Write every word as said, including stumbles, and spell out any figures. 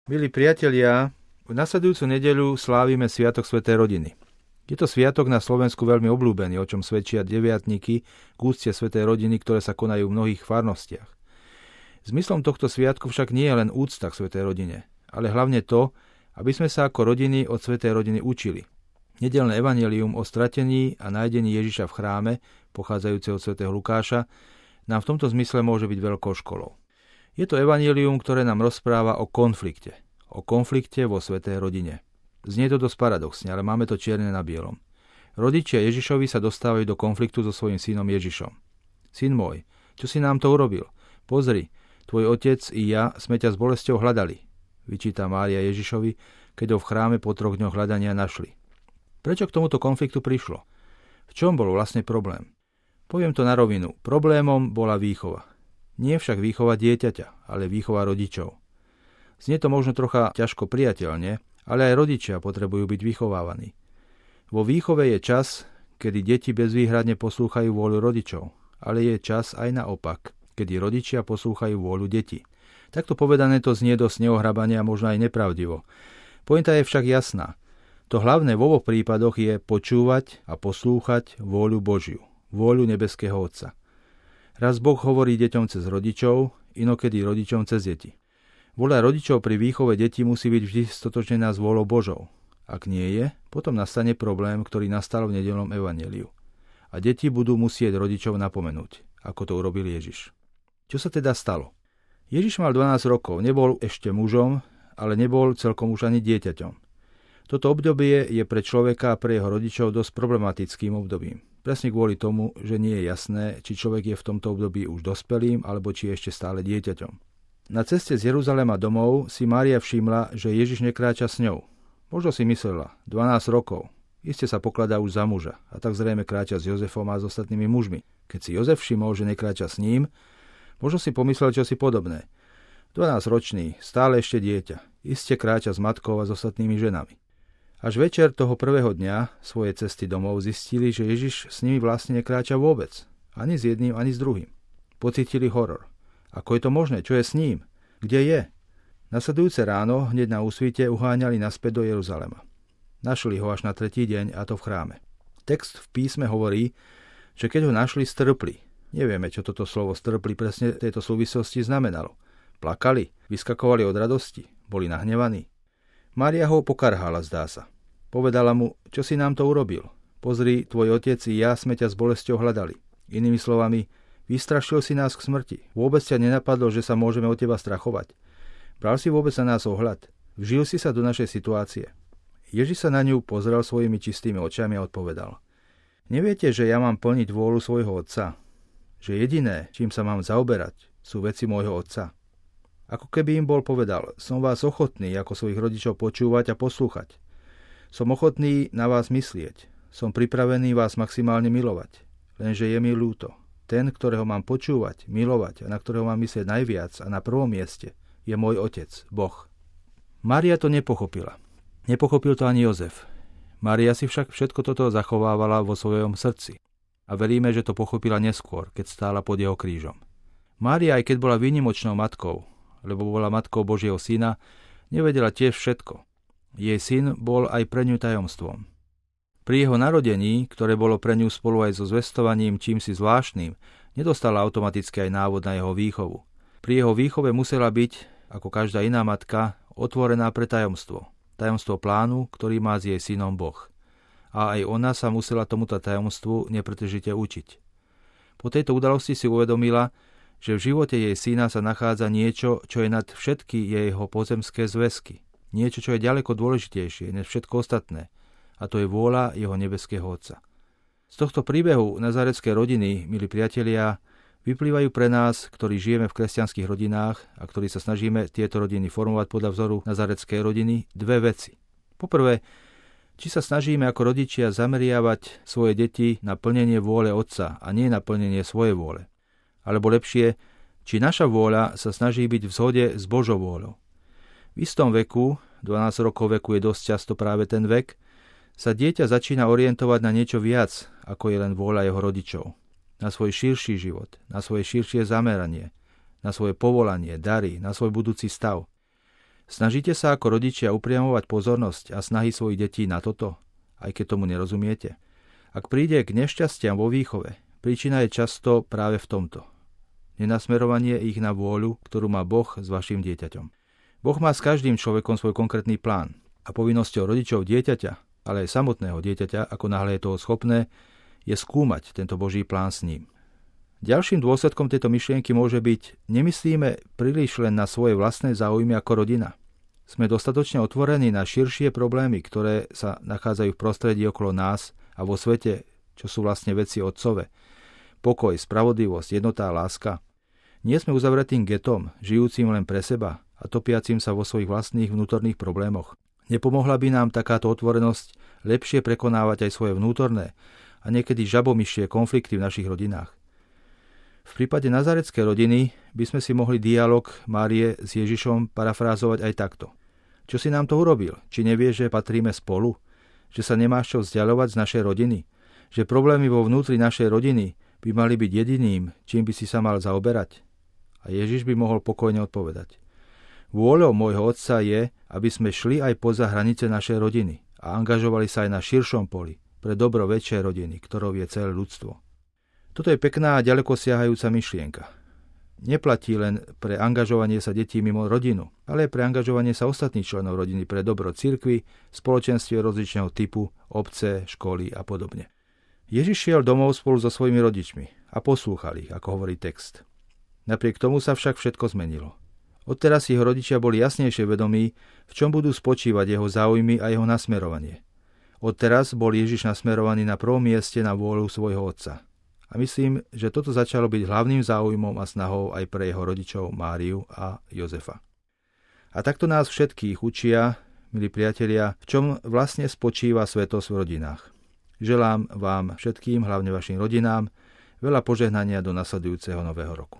Milí priatelia, v nasledujúcu nedeľu slávime Sviatok svätej rodiny. Je to sviatok na Slovensku veľmi obľúbený, o čom svedčia deviatniky k úcte svätej rodiny, ktoré sa konajú v mnohých farnostiach. Zmyslom tohto sviatku však nie je len úcta k svätej rodine, ale hlavne to, aby sme sa ako rodiny od svätej rodiny učili. Nedeľné evanjelium o stratení a nájdení Ježiša v chráme, pochádzajúce od svätého Lukáša, nám v tomto zmysle môže byť veľkou školou. Je to evanjelium, ktoré nám rozpráva o konflikte. O konflikte vo svätej rodine. Znie to dosť paradoxne, ale máme to čierne na bielom. Rodičia Ježišovi sa dostávajú do konfliktu so svojím synom Ježišom. Syn môj, čo si nám to urobil? Pozri, tvoj otec i ja sme ťa s bolesťou hľadali, vyčíta Mária Ježišovi, keď ho v chráme po troch dňoch hľadania našli. Prečo k tomuto konfliktu prišlo? V čom bol vlastne problém? Poviem to na rovinu. Problémom bola výchova. Nie však výchova dieťaťa, ale výchova rodičov. Znie to možno trocha ťažko priateľne, ale aj rodičia potrebujú byť vychovávaní. Vo výchove je čas, kedy deti bezvýhradne poslúchajú vôľu rodičov, ale je čas aj naopak, kedy rodičia poslúchajú vôľu detí. Takto povedané to znie dosť neohrabane a možno aj nepravdivo. Pointa je však jasná. To hlavné vo oboch prípadoch je počúvať a poslúchať vôľu Božiu, vôľu nebeského Otca. Raz Boh hovorí deťom cez rodičov, inokedy rodičom cez deti. Vôľa rodičov pri výchove detí musí byť vždy stotočnená s vôľou Božou. Ak nie je, potom nastane problém, ktorý nastal v nedeľnom evanjeliu. A deti budú musieť rodičov napomenúť, ako to urobil Ježiš. Čo sa teda stalo? Ježiš mal dvanásť rokov, nebol ešte mužom, ale nebol celkom už ani dieťaťom. Toto obdobie je pre človeka a pre jeho rodičov dosť problematickým obdobím. Presne kvôli tomu, že nie je jasné, či človek je v tomto období už dospelým, alebo či je ešte stále dieťaťom. Na ceste z Jeruzalema domov si Mária všimla, že Ježiš nekráča s ňou. Možno si myslela, dvanásť rokov, iste sa pokladá už za muža a tak zrejme kráča s Jozefom a s ostatnými mužmi. Keď si Jozef všimol, že nekráča s ním, možno si pomyslel čosi podobné. dvanásťročný, stále ešte dieťa, iste kráča s matkou a s ostatnými ženami. Až večer toho prvého dňa svojej cesty domov zistili, že Ježiš s nimi vlastne nekráča vôbec, ani s jedným, ani s druhým. Pocítili horor. Ako je to možné? Čo je s ním? Kde je? Nasledujúce ráno, hneď na úsvite, uháňali naspäť do Jeruzalema. Našli ho až na tretí deň, a to v chráme. Text v písme hovorí, že keď ho našli, strpli. Nevieme, čo toto slovo strpli presne v tejto súvislosti znamenalo. Plakali, vyskakovali od radosti, boli nahnevaní. Mária ho pokarhala, zdá sa. Povedala mu, čo si nám to urobil? Pozri, tvoj otec i ja sme ťa s bolesťou hľadali. Inými slovami, vystrašil si nás k smrti. Vôbec ťa nenapadlo, že sa môžeme od teba strachovať. Bral si vôbec na nás ohľad. Vžil si sa do našej situácie. Ježiš sa na ňu pozrel svojimi čistými očami a odpovedal. Neviete, že ja mám plniť vôľu svojho otca? Že jediné, čím sa mám zaoberať, sú veci môjho otca. Ako keby im bol povedal, som vás ochotný ako svojich rodičov počúvať a poslúchať. Som ochotný na vás myslieť. Som pripravený vás maximálne milovať. Lenže je mi ľúto. Ten, ktorého mám počúvať, milovať a na ktorého mám myslieť najviac a na prvom mieste, je môj otec, Boh. Mária to nepochopila. Nepochopil to ani Jozef. Mária si však všetko toto zachovávala vo svojom srdci. A veríme, že to pochopila neskôr, keď stála pod jeho krížom. Mária, aj keď bola výnimočnou matkou, lebo bola matkou Božieho syna, nevedela tiež všetko. Jej syn bol aj pre ňu tajomstvom. Pri jeho narodení, ktoré bolo pre ňu spolu aj so zvestovaním čímsi zvláštnym, nedostala automaticky aj návod na jeho výchovu. Pri jeho výchove musela byť, ako každá iná matka, otvorená pre tajomstvo. Tajomstvo plánu, ktorý má s jej synom Boh. A aj ona sa musela tomuto tajomstvu nepretržite učiť. Po tejto udalosti si uvedomila, že v živote jej syna sa nachádza niečo, čo je nad všetky jeho pozemské zväzky. Niečo, čo je ďaleko dôležitejšie než všetko ostatné. A to je vôľa jeho nebeského Otca. Z tohto príbehu nazareckej rodiny, milí priatelia, vyplývajú pre nás, ktorí žijeme v kresťanských rodinách a ktorí sa snažíme tieto rodiny formovať podľa vzoru nazareckej rodiny, dve veci. Poprvé, či sa snažíme ako rodičia zameriavať svoje deti na plnenie vôle Otca a nie na plnenie svojej vôle. Alebo lepšie, či naša vôľa sa snaží byť v zhode s Božou vôľou. V istom veku, dvanásť rokov veku je dosť často práve ten vek, sa dieťa začína orientovať na niečo viac, ako je len vôľa jeho rodičov. Na svoj širší život, na svoje širšie zameranie, na svoje povolanie, dary, na svoj budúci stav. Snažíte sa ako rodičia upriamovať pozornosť a snahy svojich detí na toto, aj keď tomu nerozumiete? Ak príde k nešťastiam vo výchove, príčina je často práve v tomto. Nenasmerovanie ich na vôľu, ktorú má Boh s vašim dieťaťom. Boh má s každým človekom svoj konkrétny plán a povinnosťou rodičov dieťaťa, ale aj samotného dieťaťa, ako náhle je toho schopné, je skúmať tento Boží plán s ním. Ďalším dôsledkom tejto myšlienky môže byť, nemyslíme príliš len na svoje vlastné záujmy ako rodina. Sme dostatočne otvorení na širšie problémy, ktoré sa nachádzajú v prostredí okolo nás a vo svete, čo sú vlastne veci otcove. Pokoj, spravodlivosť, jednota a láska. Nie sme uzavretým getom, žijúcim len pre seba a topiacim sa vo svojich vlastných vnútorných problémoch. Nepomohla by nám takáto otvorenosť lepšie prekonávať aj svoje vnútorné a niekedy žabomyšie konflikty v našich rodinách. V prípade nazareckej rodiny by sme si mohli dialog Márie s Ježišom parafrázovať aj takto. Čo si nám to urobil? Či nevieš, že patríme spolu? Že sa nemáš čo vzdialovať z našej rodiny? Že problémy vo vnútri našej rodiny by mali byť jediným, čím by si sa mal zaoberať? A Ježiš by mohol pokojne odpovedať. Vôľou môjho otca je, aby sme šli aj poza hranice našej rodiny a angažovali sa aj na širšom poli pre dobro väčšej rodiny, ktorou je celé ľudstvo. Toto je pekná a ďaleko siahajúca myšlienka. Neplatí len pre angažovanie sa detí mimo rodinu, ale aj pre angažovanie sa ostatných členov rodiny pre dobro cirkvi, spoločenstve rozličného typu, obce, školy a podobne. Ježiš šiel domov spolu so svojimi rodičmi a poslúchal ich, ako hovorí text. Napriek tomu sa však všetko zmenilo. Odteraz jeho rodičia boli jasnejšie vedomí, v čom budú spočívať jeho záujmy a jeho nasmerovanie. Odteraz bol Ježiš nasmerovaný na prvom mieste na vôľu svojho otca. A myslím, že toto začalo byť hlavným záujmom a snahou aj pre jeho rodičov Máriu a Jozefa. A takto nás všetkých učia, milí priatelia, v čom vlastne spočíva svätosť v rodinách. Želám vám všetkým, hlavne vašim rodinám, veľa požehnania do nasledujúceho nového roku.